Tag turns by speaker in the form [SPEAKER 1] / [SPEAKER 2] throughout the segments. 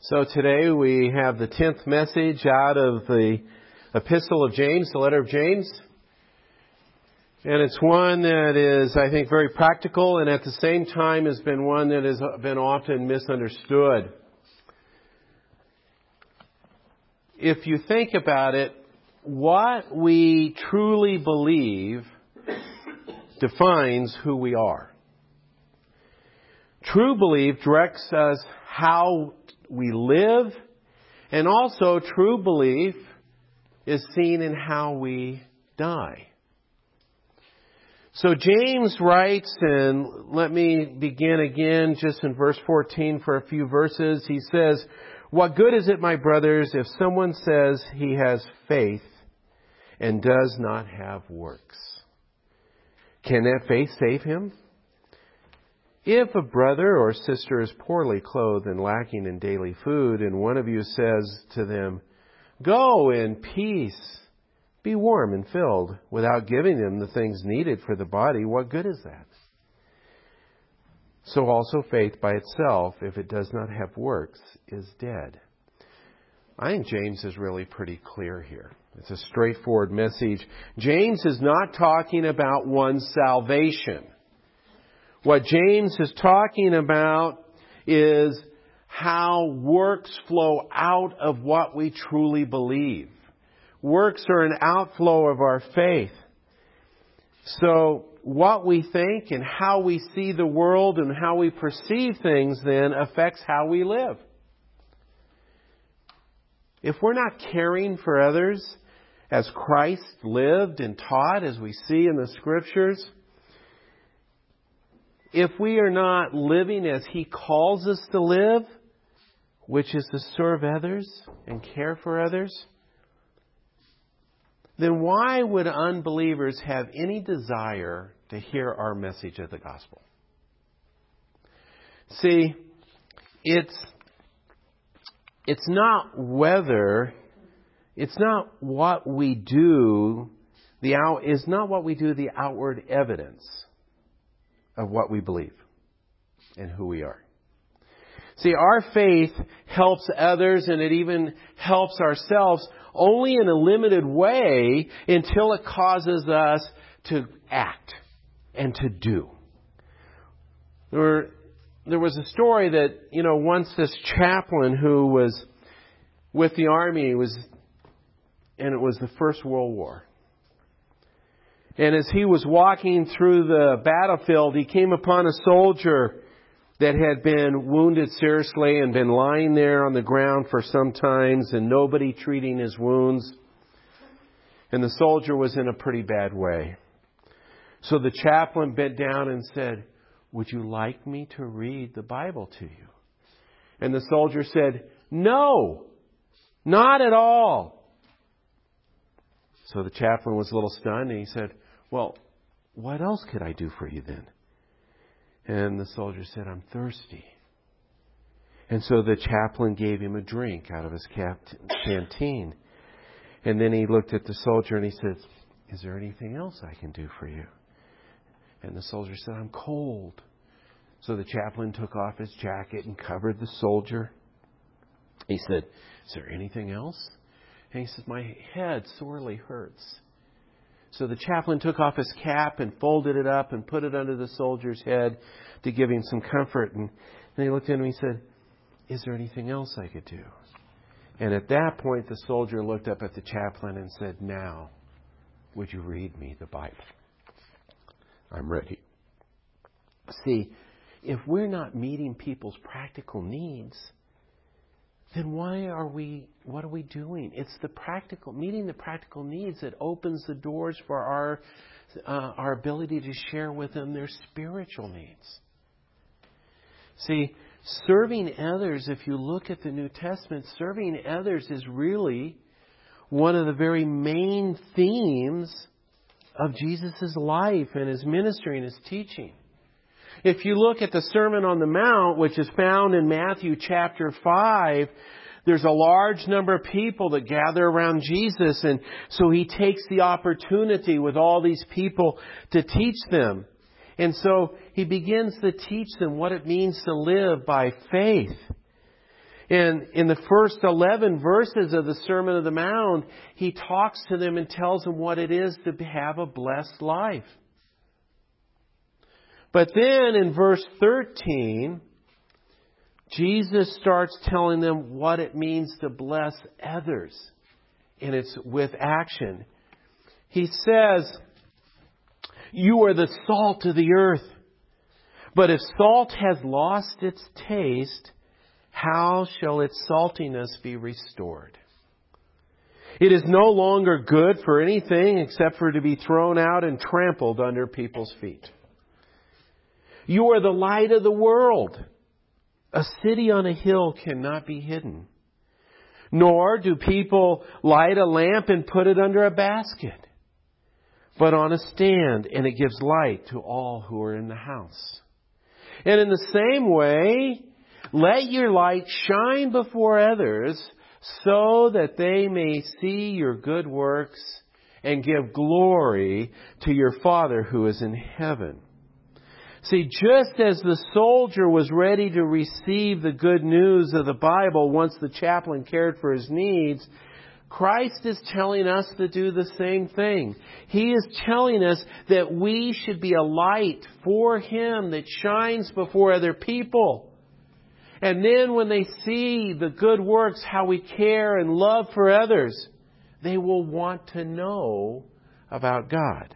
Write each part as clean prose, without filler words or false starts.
[SPEAKER 1] So today we have the 10th message out of the Epistle of James, the letter of James. And it's one that is, I think, very practical and at the same time has been one that has been often misunderstood. If you think about it, what we truly believe defines who we are. True belief directs us how we live, and also true belief is seen in how we die. So James writes, and let me begin again just in verse 14 for a few verses. He says, "What good is it, my brothers, if someone says he has faith and does not have works? Can that faith save him? If a brother or sister is poorly clothed and lacking in daily food, and one of you says to them, 'Go in peace, be warm and filled,' without giving them the things needed for the body, what good is that? So also faith by itself, if it does not have works, is dead." I think James is really pretty clear here. It's a straightforward message. James is not talking about one's salvation. What James is talking about is how works flow out of what we truly believe. Works are an outflow of our faith. So what we think and how we see the world and how we perceive things then affects how we live. If we're not caring for others as Christ lived and taught, as we see in the Scriptures, if we are not living as He calls us to live, which is to serve others and care for others, then why would unbelievers have any desire to hear our message of the gospel? See, it's not what we do, the outward evidence of what we believe and who we are. See, our faith helps others and it even helps ourselves only in a limited way until it causes us to act and to do. There was a story that, once this chaplain who was with the army and it was the First World War. And as he was walking through the battlefield, he came upon a soldier that had been wounded seriously and been lying there on the ground for some times and nobody treating his wounds. And the soldier was in a pretty bad way. So the chaplain bent down and said, "Would you like me to read the Bible to you?" And the soldier said, "No, not at all." So the chaplain was a little stunned and he said, "Well, what else could I do for you then?" And the soldier said, "I'm thirsty." And so the chaplain gave him a drink out of his canteen. And then he looked at the soldier and he said, "Is there anything else I can do for you?" And the soldier said, "I'm cold." So the chaplain took off his jacket and covered the soldier. He said, "Is there anything else?" And he said, "My head sorely hurts." So the chaplain took off his cap and folded it up and put it under the soldier's head to give him some comfort. And then he looked at him and he said, "Is there anything else I could do?" And at that point, the soldier looked up at the chaplain and said, "Now, would you read me the Bible? I'm ready." See, if we're not meeting people's practical needs, then what are we doing? It's meeting the practical needs that opens the doors for our ability to share with them their spiritual needs. See, serving others, if you look at the New Testament, serving others is really one of the very main themes of Jesus' life and His ministry and His teaching. If you look at the Sermon on the Mount, which is found in Matthew chapter 5, there's a large number of people that gather around Jesus. And so He takes the opportunity with all these people to teach them. And so He begins to teach them what it means to live by faith. And in the first 11 verses of the Sermon on the Mount, He talks to them and tells them what it is to have a blessed life. But then in verse 13, Jesus starts telling them what it means to bless others. And it's with action. He says, "You are the salt of the earth. But if salt has lost its taste, how shall its saltiness be restored? It is no longer good for anything except for to be thrown out and trampled under people's feet. You are the light of the world. A city on a hill cannot be hidden. Nor do people light a lamp and put it under a basket, but on a stand, and it gives light to all who are in the house. And in the same way, let your light shine before others so that they may see your good works and give glory to your Father who is in heaven." See, just as the soldier was ready to receive the good news of the Bible once the chaplain cared for his needs, Christ is telling us to do the same thing. He is telling us that we should be a light for Him that shines before other people. And then when they see the good works, how we care and love for others, they will want to know about God.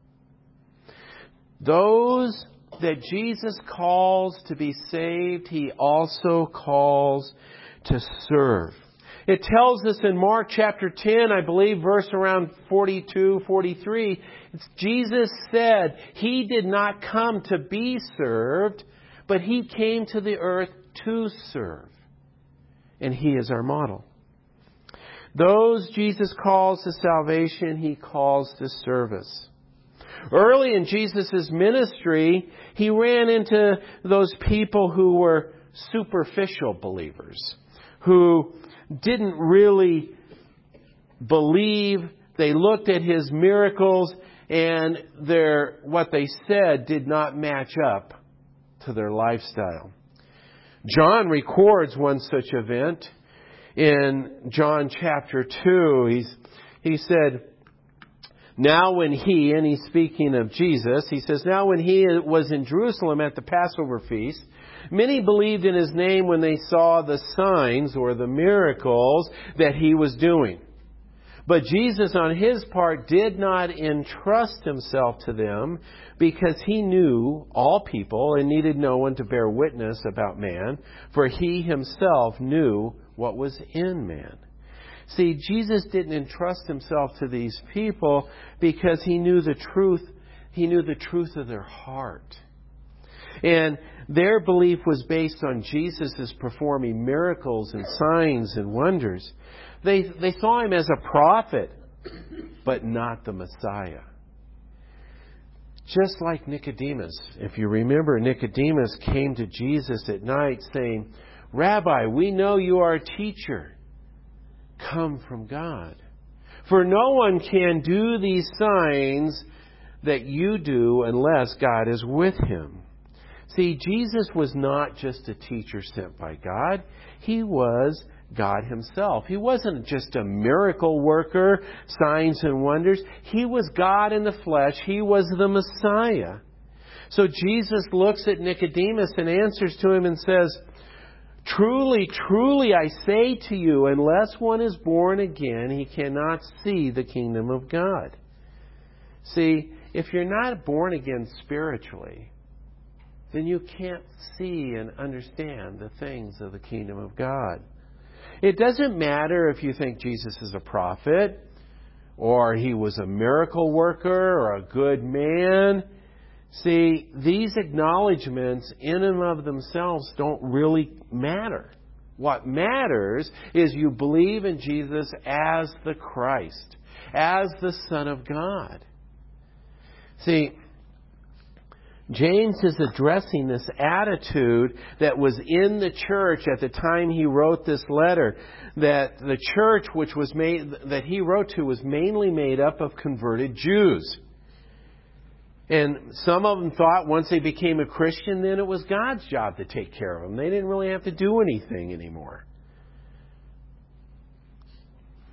[SPEAKER 1] Those that Jesus calls to be saved, He also calls to serve. It tells us in Mark chapter 10, I believe, verse around 42, 43, Jesus said He did not come to be served, but He came to the earth to serve. And He is our model. Those Jesus calls to salvation, He calls to service. Early in Jesus' ministry, He ran into those people who were superficial believers, who didn't really believe. They looked at His miracles and what they said did not match up to their lifestyle. John records one such event in John chapter 2. He said, "Now when He," and He's speaking of Jesus, He says, "Now when He was in Jerusalem at the Passover feast, many believed in His name when they saw the signs," or the miracles, "that He was doing. But Jesus on His part did not entrust Himself to them because He knew all people and needed no one to bear witness about man, for He Himself knew what was in man." See, Jesus didn't entrust Himself to these people because He knew the truth. He knew the truth of their heart. And their belief was based on Jesus' performing miracles and signs and wonders. They saw Him as a prophet, but not the Messiah. Just like Nicodemus. If you remember, Nicodemus came to Jesus at night saying, "Rabbi, we know you are a teacher come from God. For no one can do these signs that you do unless God is with him." See, Jesus was not just a teacher sent by God. He was God Himself. He wasn't just a miracle worker, signs and wonders. He was God in the flesh. He was the Messiah. So Jesus looks at Nicodemus and answers to him and says, "Truly, truly, I say to you, unless one is born again, he cannot see the kingdom of God." See, if you're not born again spiritually, then you can't see and understand the things of the kingdom of God. It doesn't matter if you think Jesus is a prophet, or He was a miracle worker, or a good man. See, these acknowledgments in and of themselves don't really matter. What matters is you believe in Jesus as the Christ, as the Son of God. See, James is addressing this attitude that was in the church at the time he wrote this letter, that the church that he wrote to was mainly made up of converted Jews. And some of them thought once they became a Christian, then it was God's job to take care of them. They didn't really have to do anything anymore.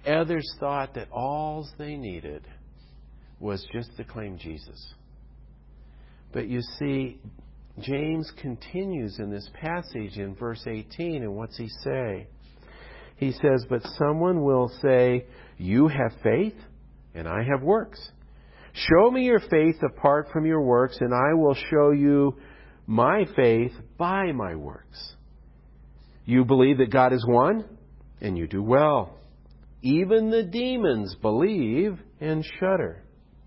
[SPEAKER 1] Others thought that all they needed was just to claim Jesus. But you see, James continues in this passage in verse 18, and what's he say? He says, but someone will say, you have faith, and I have works. Show me your faith apart from your works, and I will show you my faith by my works. You believe that God is one, and you do well. Even the demons believe and shudder.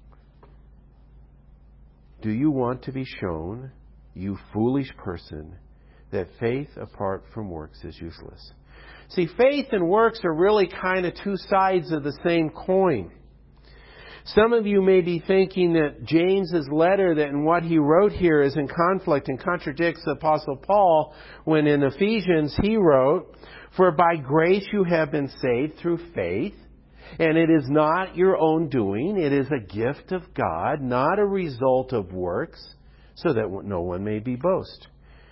[SPEAKER 1] Do you want to be shown, you foolish person, that faith apart from works is useless? See, faith and works are really kind of two sides of the same coin. Some of you may be thinking that James's letter, that in what he wrote here, is in conflict and contradicts the Apostle Paul, when in Ephesians he wrote, for by grace you have been saved through faith, and it is not your own doing, it is a gift of God, not a result of works, so that no one may be boast.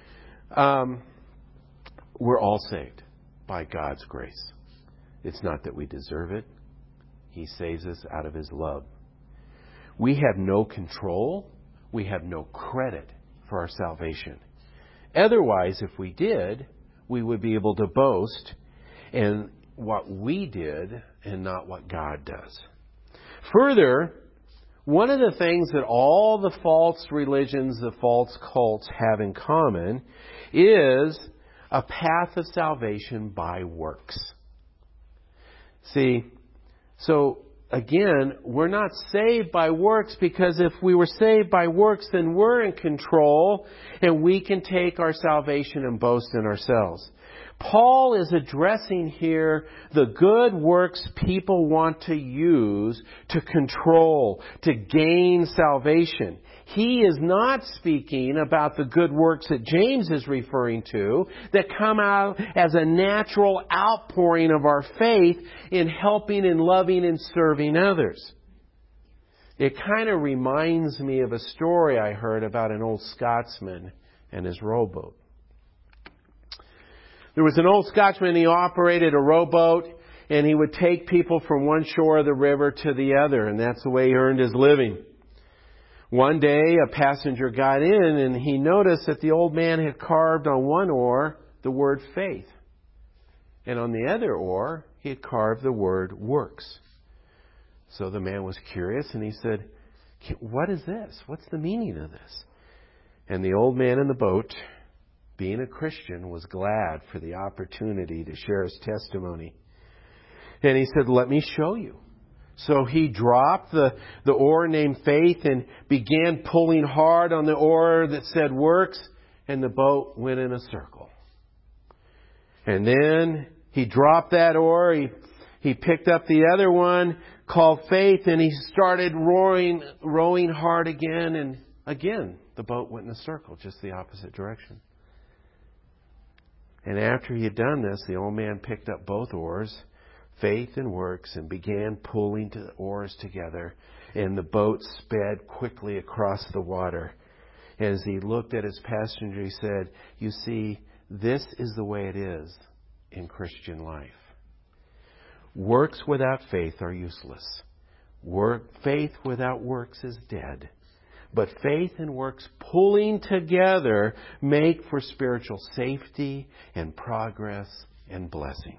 [SPEAKER 1] We're all saved by God's grace. It's not that we deserve it. He saves us out of His love. We have no control. We have no credit for our salvation. Otherwise, if we did, we would be able to boast in what we did and not what God does. Further, one of the things that all the false religions, the false cults have in common is a path of salvation by works. See, so again, we're not saved by works, because if we were saved by works, then we're in control and we can take our salvation and boast in ourselves. Paul is addressing here the good works people want to use to control, to gain salvation. He is not speaking about the good works that James is referring to that come out as a natural outpouring of our faith in helping and loving and serving others. It kind of reminds me of a story I heard about an old Scotsman and his rowboat. There was an old Scotsman, he operated a rowboat, and he would take people from one shore of the river to the other, and that's the way he earned his living. One day, a passenger got in, and he noticed that the old man had carved on one oar the word faith. And on the other oar, he had carved the word works. So the man was curious, and he said, what is this? What's the meaning of this? And the old man in the boat, being a Christian, was glad for the opportunity to share his testimony. And he said, let me show you. So he dropped the oar named faith and began pulling hard on the oar that said works, and the boat went in a circle. And then he dropped that oar, he picked up the other one called faith, and he started rowing hard again, and again the boat went in a circle, just the opposite direction. And after he had done this, the old man picked up both oars, faith and works, and began pulling the oars together. And the boat sped quickly across the water. And as he looked at his passenger, he said, you see, this is the way it is in Christian life. Works without faith are useless. Faith without works is dead. But faith and works pulling together make for spiritual safety and progress and blessing.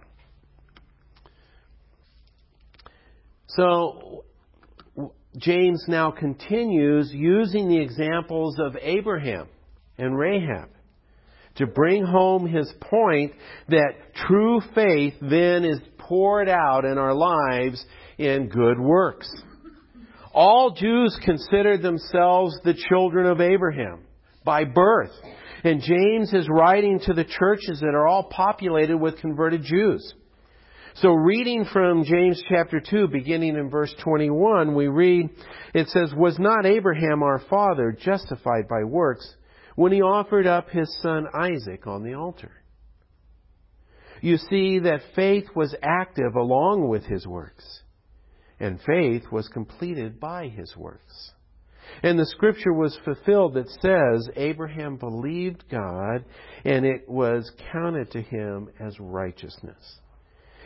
[SPEAKER 1] So James now continues using the examples of Abraham and Rahab to bring home his point that true faith then is poured out in our lives in good works. All Jews considered themselves the children of Abraham by birth. And James is writing to the churches that are all populated with converted Jews. So reading from James chapter 2, beginning in verse 21, we read, it says, was not Abraham our father justified by works when he offered up his son Isaac on the altar? You see that faith was active along with his works. And faith was completed by his works. And the scripture was fulfilled that says, Abraham believed God, and it was counted to him as righteousness.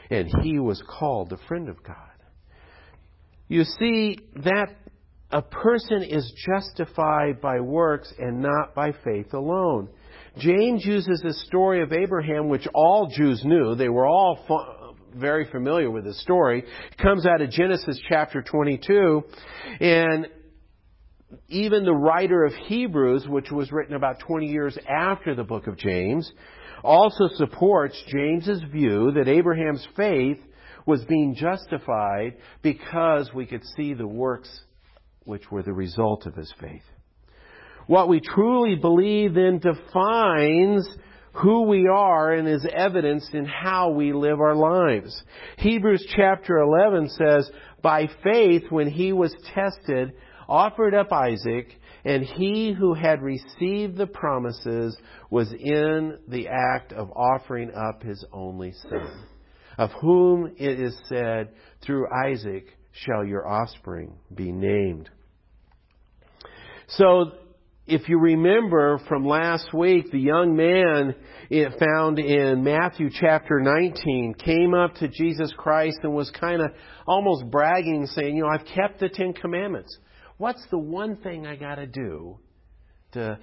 [SPEAKER 1] and he was called the friend of God. You see that a person is justified by works and not by faith alone. James uses the story of Abraham, which all Jews knew. They were all very familiar with the story. It comes out of Genesis chapter 22. And even the writer of Hebrews, which was written about 20 years after the book of James, also supports James's view that Abraham's faith was being justified because we could see the works which were the result of his faith. What we truly believe then defines who we are and is evidenced in how we live our lives. Hebrews chapter 11 says, by faith when he was tested, offered up Isaac, and he who had received the promises was in the act of offering up his only son, of whom it is said, through Isaac shall your offspring be named. So, if you remember from last week, the young man found in Matthew chapter 19 came up to Jesus Christ and was kind of almost bragging, saying, I've kept the 10 Commandments. What's the one thing I got to do to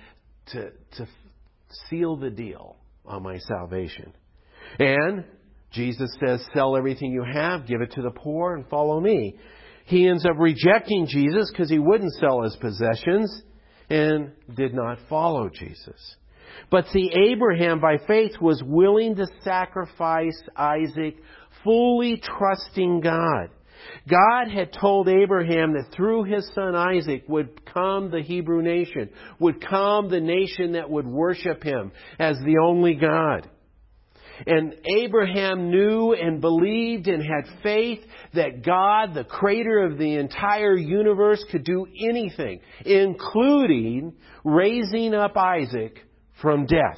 [SPEAKER 1] seal the deal on my salvation? And Jesus says, sell everything you have, give it to the poor, and follow me. He ends up rejecting Jesus because he wouldn't sell his possessions and did not follow Jesus. But see, Abraham by faith was willing to sacrifice Isaac, fully trusting God. God had told Abraham that through his son Isaac would come the Hebrew nation, would come the nation that would worship him as the only God. And Abraham knew and believed and had faith that God, the creator of the entire universe, could do anything, including raising up Isaac from death.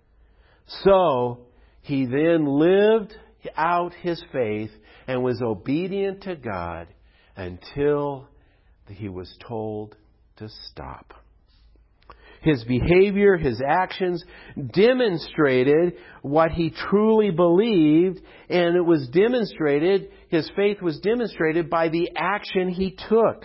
[SPEAKER 1] So he then lived out his faith and was obedient to God until he was told to stop. His behavior, his actions demonstrated what he truly believed, and it was demonstrated, his faith was demonstrated by the action he took.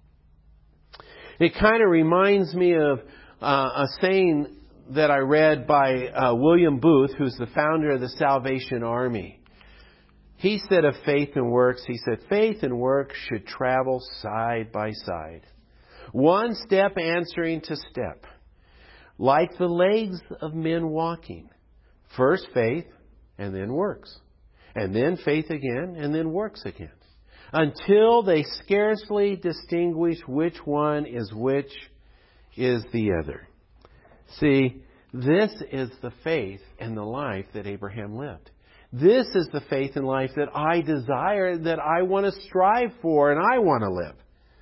[SPEAKER 1] It kind of reminds me of a saying that I read by William Booth, who's the founder of the Salvation Army. He said of faith and works, he said, faith and works should travel side by side, one step answering to step, like the legs of men walking. First faith, and then works. And then faith again, and then works again. Until they scarcely distinguish which one is which is the other. See, this is the faith and the life that Abraham lived. This is the faith and life that I desire, that I want to strive for, and I want to live.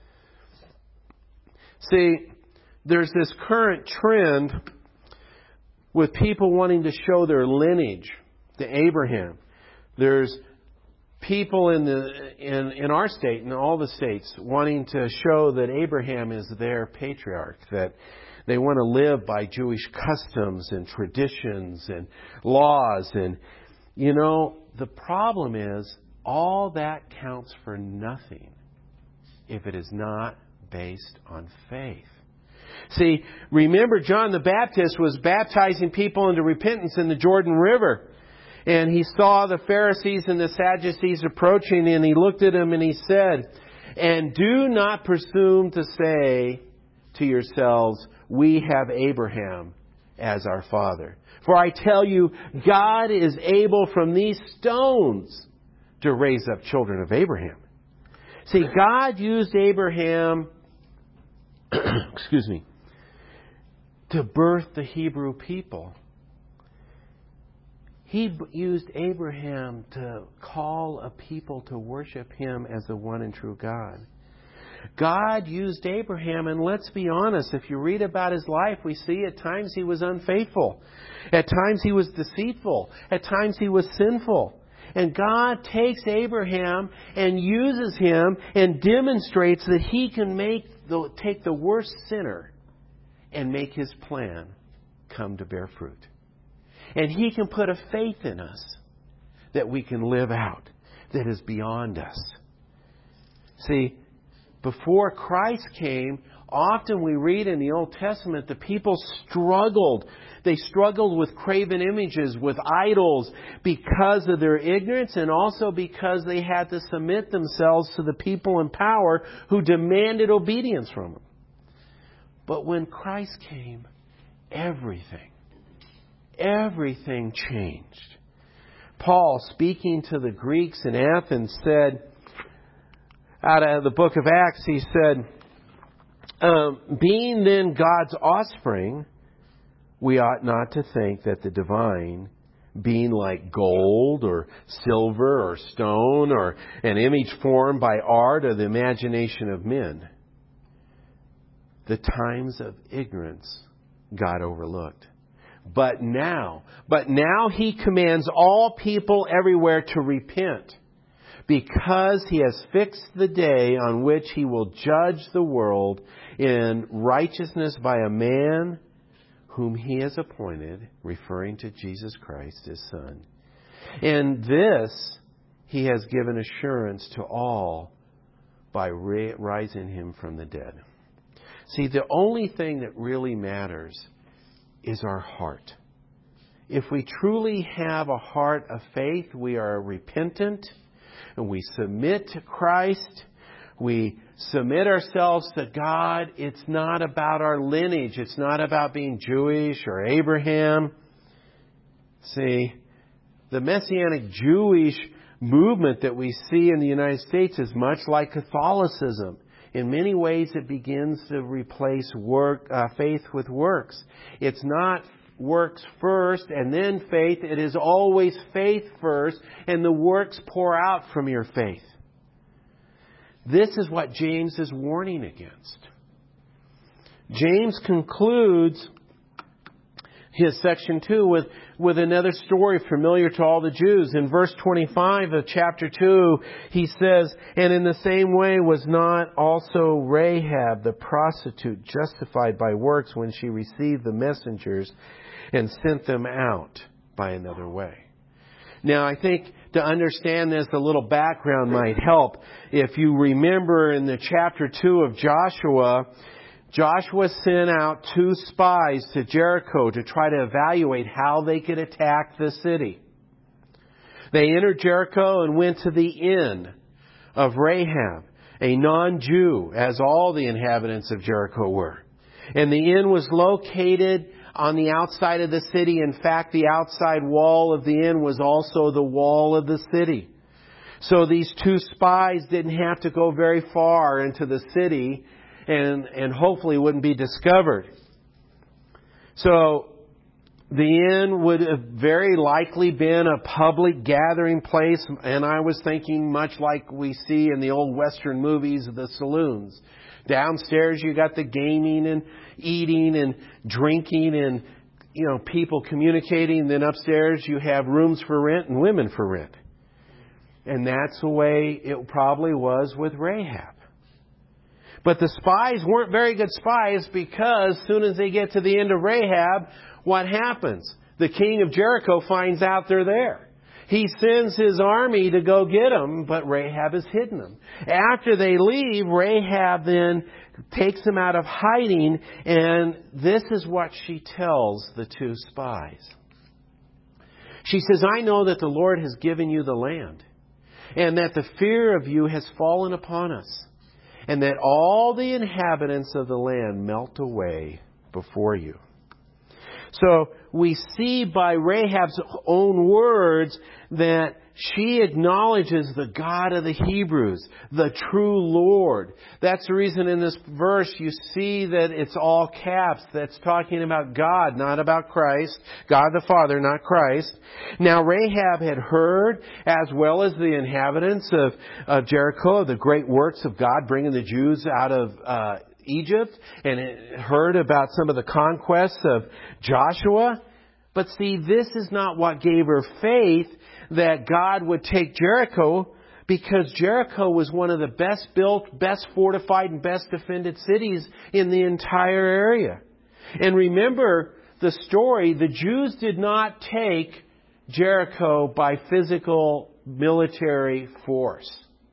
[SPEAKER 1] See, there's this current trend with people wanting to show their lineage to Abraham. There's people in our state, in all the states, wanting to show that Abraham is their patriarch, that they want to live by Jewish customs and traditions and laws. And, the problem is all that counts for nothing if it is not based on faith. See, remember John the Baptist was baptizing people into repentance in the Jordan River. And he saw the Pharisees and the Sadducees approaching, and he looked at them and he said, and do not presume to say to yourselves, we have Abraham as our father. For I tell you, God is able from these stones to raise up children of Abraham. See, God used Abraham, to birth the Hebrew people. He used Abraham to call a people to worship Him as the one and true God. God used Abraham, and let's be honest, if you read about his life, we see at times he was unfaithful. At times he was deceitful. At times he was sinful. And God takes Abraham and uses him and demonstrates that He can take the worst sinner and make His plan come to bear fruit. And He can put a faith in us that we can live out that is beyond us. See, before Christ came, often we read in the Old Testament the people struggled. They struggled with graven images, with idols, because of their ignorance and also because they had to submit themselves to the people in power who demanded obedience from them. But when Christ came, everything changed. Paul, speaking to the Greeks in Athens, said, out of the book of Acts, he said, being then God's offspring, we ought not to think that the divine, being like gold or silver or stone or an image formed by art or the imagination of men. The times of ignorance God overlooked. But now He commands all people everywhere to repent, because He has fixed the day on which He will judge the world in righteousness by a man whom He has appointed, referring to Jesus Christ, His Son. And this He has given assurance to all by rising Him from the dead. See, the only thing that really matters is our heart. If we truly have a heart of faith, we are repentant and we submit to Christ. We submit ourselves to God. It's not about our lineage. It's not about being Jewish or Abraham. See, the Messianic Jewish movement that we see in the United States is much like Catholicism. In many ways, it begins to replace faith with works. It's not works first and then faith. It is always faith first, and the works pour out from your faith. This is what James is warning against. James concludes his section 2 with another story familiar to all the Jews. In verse 25 of chapter 2, he says, "And in the same way was not also Rahab the prostitute justified by works when she received the messengers and sent them out by another way?" Now, I think to understand this, a little background might help. If you remember in the chapter 2 of Joshua sent out 2 spies to Jericho to try to evaluate how they could attack the city. They entered Jericho and went to the inn of Rahab, a non-Jew, as all the inhabitants of Jericho were. And the inn was located on the outside of the city. In fact, the outside wall of the inn was also the wall of the city. So these 2 spies didn't have to go very far into the city and hopefully wouldn't be discovered. So the inn would have very likely been a public gathering place, and I was thinking much like we see in the old Western movies, the saloons. Downstairs you got the gaming and eating and drinking and, people communicating. Then upstairs you have rooms for rent and women for rent. And that's the way it probably was with Rahab. But the spies weren't very good spies, because as soon as they get to the end of Rahab, what happens? The king of Jericho finds out they're there. He sends his army to go get them, but Rahab has hidden them. After they leave, Rahab then takes them out of hiding, and this is what she tells the 2 spies. She says, "I know that the Lord has given you the land, and that the fear of you has fallen upon us, and that all the inhabitants of the land melt away before you." So we see by Rahab's own words that she acknowledges the God of the Hebrews, the true Lord. That's the reason in this verse you see that it's all caps. That's talking about God, not about Christ. God the Father, not Christ. Now Rahab had heard, as well as the inhabitants of Jericho, the great works of God bringing the Jews out of Egypt, and heard about some of the conquests of Joshua. But see, this is not what gave her faith that God would take Jericho, because Jericho was one of the best built, best fortified, and best defended cities in the entire area. And remember the story, the Jews did not take Jericho by physical military force.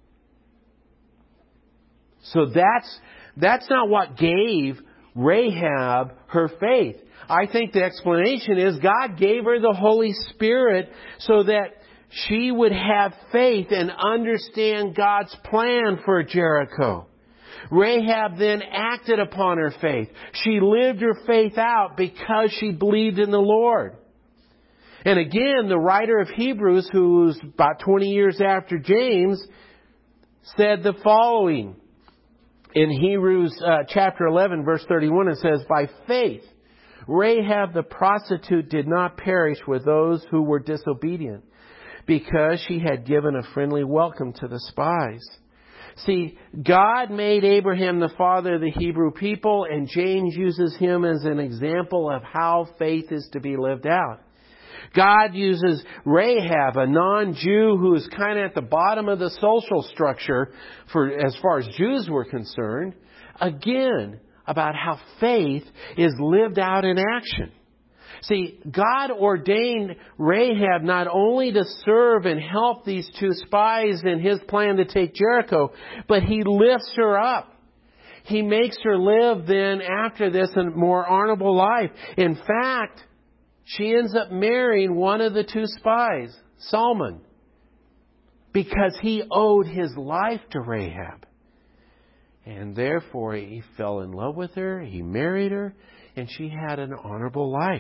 [SPEAKER 1] So that's not what gave Rahab her faith. I think the explanation is God gave her the Holy Spirit so that she would have faith and understand God's plan for Jericho. Rahab then acted upon her faith. She lived her faith out because she believed in the Lord. And again, the writer of Hebrews, who's about 20 years after James, said the following. In Hebrews chapter 11, verse 31, it says, "By faith, Rahab the prostitute did not perish with those who were disobedient, because she had given a friendly welcome to the spies." See, God made Abraham the father of the Hebrew people, and James uses him as an example of how faith is to be lived out. God uses Rahab, a non-Jew who is kind of at the bottom of the social structure as far as Jews were concerned, again, about how faith is lived out in action. See, God ordained Rahab not only to serve and help these two spies in His plan to take Jericho, but He lifts her up. He makes her live then after this a more honorable life. In fact, she ends up marrying one of the two spies, Salmon, because he owed his life to Rahab. And therefore he fell in love with her, he married her, and she had an honorable life.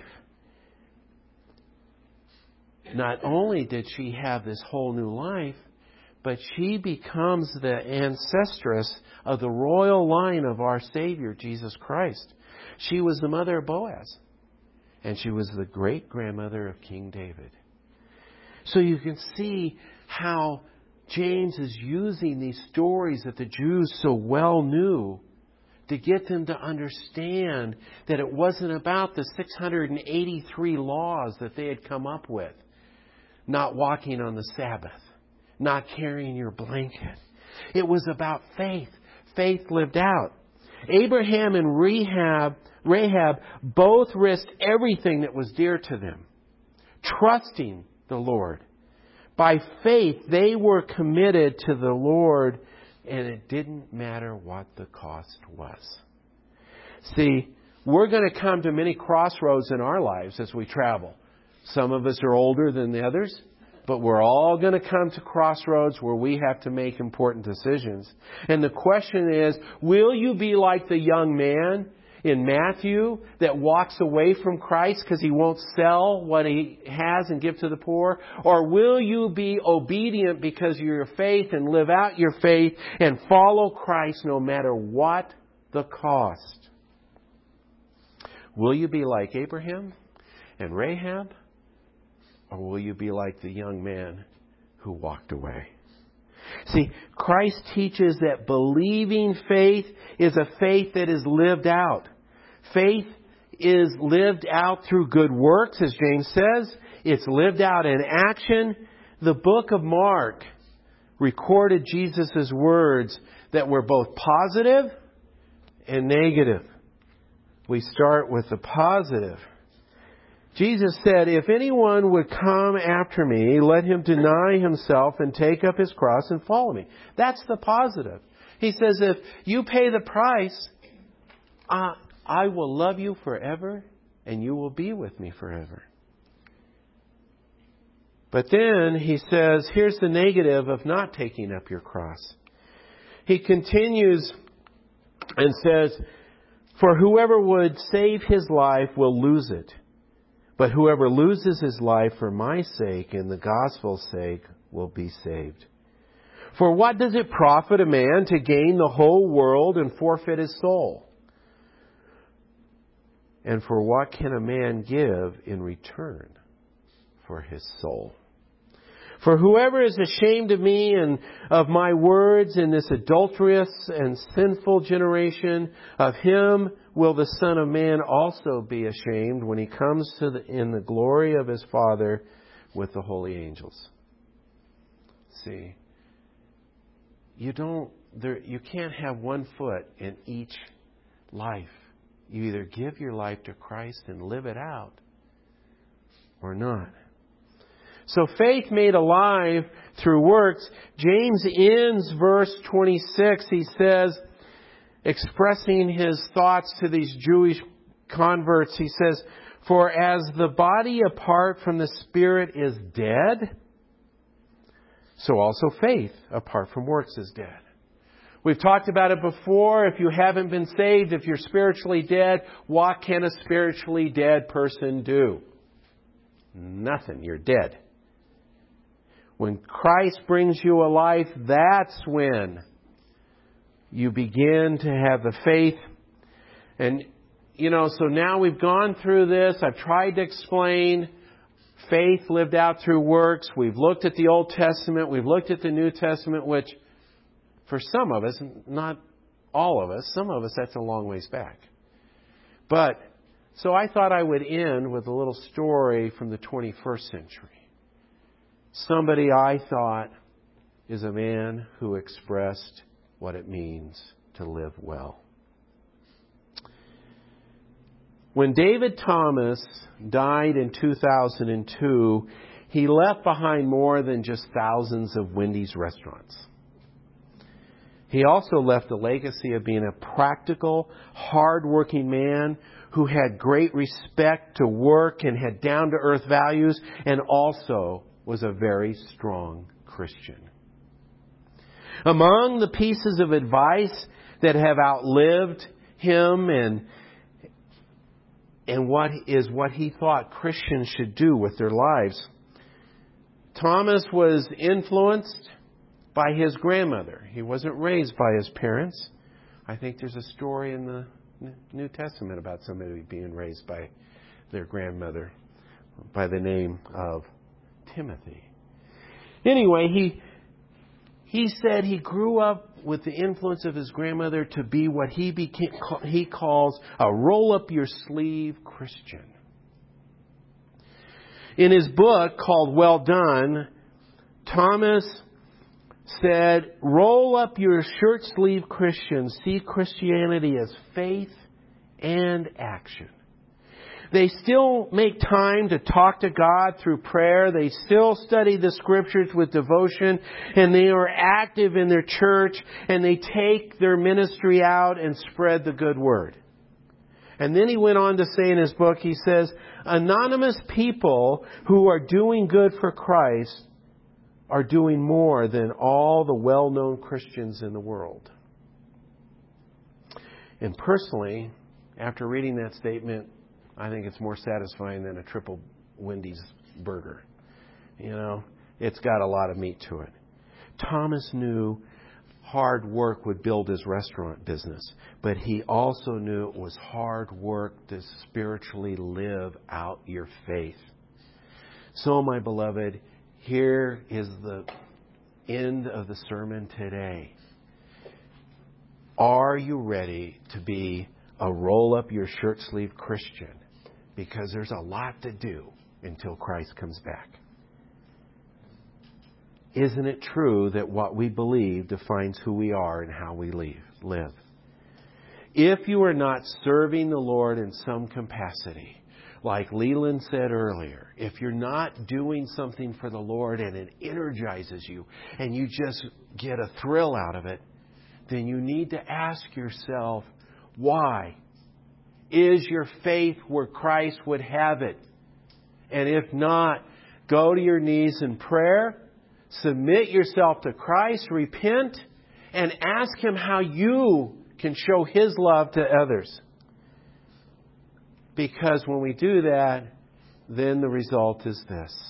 [SPEAKER 1] Not only did she have this whole new life, but she becomes the ancestress of the royal line of our Savior, Jesus Christ. She was the mother of Boaz. And she was the great-grandmother of King David. So you can see how James is using these stories that the Jews so well knew to get them to understand that it wasn't about the 683 laws that they had come up with. Not walking on the Sabbath. Not carrying your blanket. It was about faith. Faith lived out. Abraham and Rahab both risked everything that was dear to them, trusting the Lord. By faith, they were committed to the Lord, and it didn't matter what the cost was. See, we're going to come to many crossroads in our lives as we travel. Some of us are older than the others, but we're all going to come to crossroads where we have to make important decisions. And the question is, will you be like the young man in Matthew that walks away from Christ because he won't sell what he has and give to the poor? Or will you be obedient because of your faith and live out your faith and follow Christ no matter what the cost? Will you be like Abraham and Rahab? Or will you be like the young man who walked away? See, Christ teaches that believing faith is a faith that is lived out. Faith is lived out through good works, as James says. It's lived out in action. The book of Mark recorded Jesus' words that were both positive and negative. We start with the positive. Jesus said, "If anyone would come after me, let him deny himself and take up his cross and follow me." That's the positive. He says, if you pay the price, I will love you forever and you will be with me forever. But then he says, here's the negative of not taking up your cross. He continues and says, "For whoever would save his life will lose it. But whoever loses his life for my sake and the gospel's sake will be saved. For what does it profit a man to gain the whole world and forfeit his soul? And for what can a man give in return for his soul? For whoever is ashamed of me and of my words in this adulterous and sinful generation, of him will the Son of Man also be ashamed when he comes in the glory of his Father with the holy angels." See, you can't have one foot in each life. You either give your life to Christ and live it out or not. So faith made alive through works. James ends verse 26. He says, expressing his thoughts to these Jewish converts, he says, "For as the body apart from the Spirit is dead, so also faith apart from works is dead." We've talked about it before. If you haven't been saved, if you're spiritually dead, what can a spiritually dead person do? Nothing. You're dead. When Christ brings you a life, that's when you begin to have the faith. And, so now we've gone through this. I've tried to explain faith lived out through works. We've looked at the Old Testament. We've looked at the New Testament, which for some of us, not all of us, some of us, that's a long ways back. So I thought I would end with a little story from the 21st century. Somebody I thought is a man who expressed what it means to live well. When David Thomas died in 2002, he left behind more than just thousands of Wendy's restaurants. He also left a legacy of being a practical, hard-working man who had great respect to work and had down-to-earth values, and also was a very strong Christian. Among the pieces of advice that have outlived him and what he thought Christians should do with their lives, Thomas was influenced by his grandmother. He wasn't raised by his parents. I think there's a story in the New Testament about somebody being raised by their grandmother by the name of Timothy. Anyway, he said he grew up with the influence of his grandmother to be what he calls a roll-up-your-sleeve Christian. In his book called Well Done, Thomas said, "Roll up your shirt sleeve Christians. See Christianity as faith and action. They still make time to talk to God through prayer. They still study the Scriptures with devotion. And they are active in their church. And they take their ministry out and spread the good word." And then he went on to say in his book, he says, "Anonymous people who are doing good for Christ are doing more than all the well-known Christians in the world." And personally, after reading that statement, I think it's more satisfying than a triple Wendy's burger. It's got a lot of meat to it. Thomas knew hard work would build his restaurant business, but he also knew it was hard work to spiritually live out your faith. So, my beloved, here is the end of the sermon today. Are you ready to be a roll-up-your-shirt-sleeve Christian? Because there's a lot to do until Christ comes back. Isn't it true that what we believe defines who we are and how we live? If you are not serving the Lord in some capacity, like Leland said earlier, if you're not doing something for the Lord and it energizes you and you just get a thrill out of it, then you need to ask yourself, why? Is your faith where Christ would have it? And if not, go to your knees in prayer, submit yourself to Christ, repent, and ask Him how you can show His love to others. Because when we do that, then the result is this.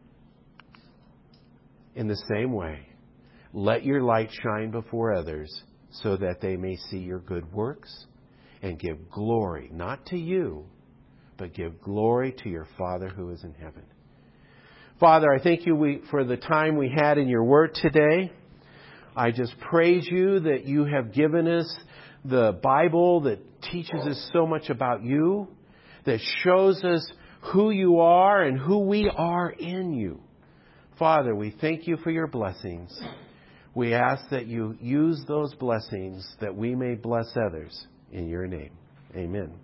[SPEAKER 1] In the same way, let your light shine before others so that they may see your good works and give glory, not to you, but give glory to your Father who is in heaven. Father, I thank you for the time we had in your word today. I just praise you that you have given us the Bible that teaches us so much about you, that shows us who you are and who we are in you. Father, we thank you for your blessings. We ask that you use those blessings that we may bless others in your name. Amen.